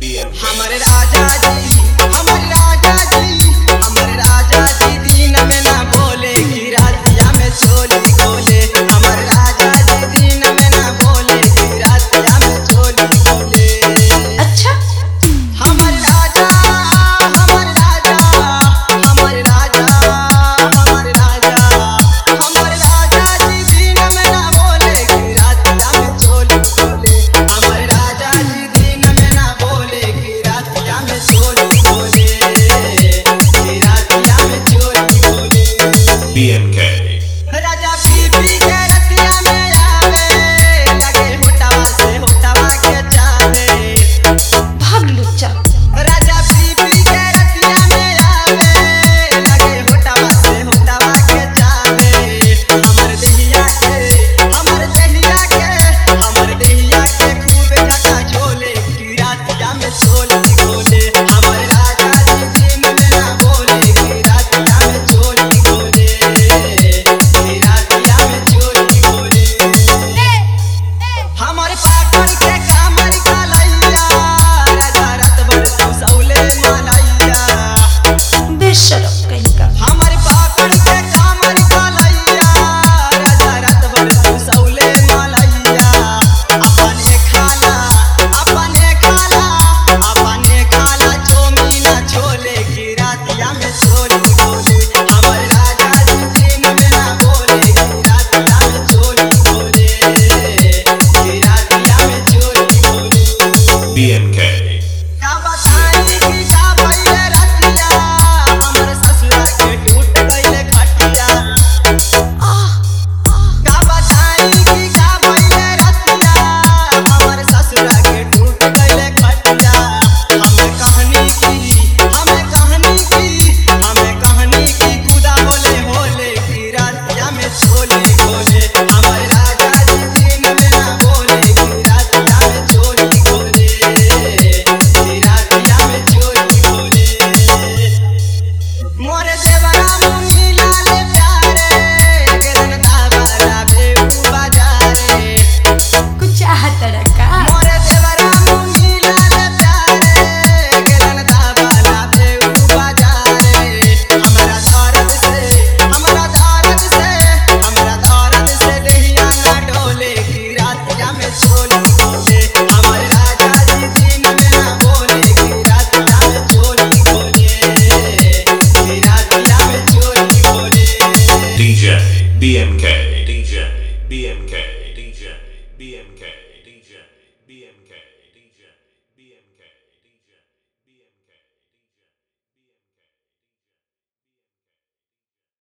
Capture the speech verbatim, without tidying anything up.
हमारे राजा जी हमारे राजा जी हमारे राजा जी दिन में ना बोले कि रातिया में चोली खोले। हमारे राजा जी दिन में ना बोले कि रातिया में चोली खोले। अच्छा हमारे राजा हमारे राजा हमारे राजा हमारे राजा हमारे राजा जी दिन में ना बोले कि रातिया में चोली खोले। हमारे राजा जी दिन में ना बोले कि रातिया में चोली खोले। कि रातिया में चोली खोले। B M K राजा पी पी के रतिया में आवे लगे होटवा से होटवा के चावे। भाग लुच्चा। राजा पी पी के रतिया में आवे लगे होटवा से होटवा के चावे। हमर देहिया के हमर देहिया के हमर देहिया के खूब घटा झोले कि रातिया में चोली खोले। हमर राजा जी दिन में ना बोले कि रातिया में चोली खोले। कि रातिया में चोली खोले। हमारे पाटन के कामर कालैया राजा रात भर सौले मालैया। बेशरम कहीं का। हमारे पाटन के कामर कालैया राजा रात भर सौले मालैया। अपने खाला अपने खाला अपने खाला चोमीना छोले कि रातिया में चोली खोले। हमारे राजा जी दिन में ना बोले कि रातिया में चोली खोले। कि रातिया में चोली खोले। B M K का बताई कि का भइले रतिया हमर ससुरा के टूट गइले खटिया। का बताई कि का भइले रतिया हमर ससुरा के टूट गइले खटिया। हमें कहानी की हमें कहानी की हमें कहानी की खुदा होले होले कि रातिया में चोली खोले। हमारे राजा जी दिन में ना बोले कि रातिया में चोली खोले। कि रातिया में चोली खोले। मोरे देवरा मुनी लाल प्यारे गिरन ताबरा बेबू बाजारे। कुछ आहतर का। मोरे देवरा मुनी लाल प्यारे गिरन ताबरा बेबू बाजारे। हमरा दर्द से हमरा दर्द से हमरा दर्द से देहिया ना डोले कि रातिया में चोली खोले। हमारे राजा जी दिन में ना बोले कि रातिया में चोली खोले। कि रातिया में चोली खोले। D J B M K D J B M K D J B M K D J B M K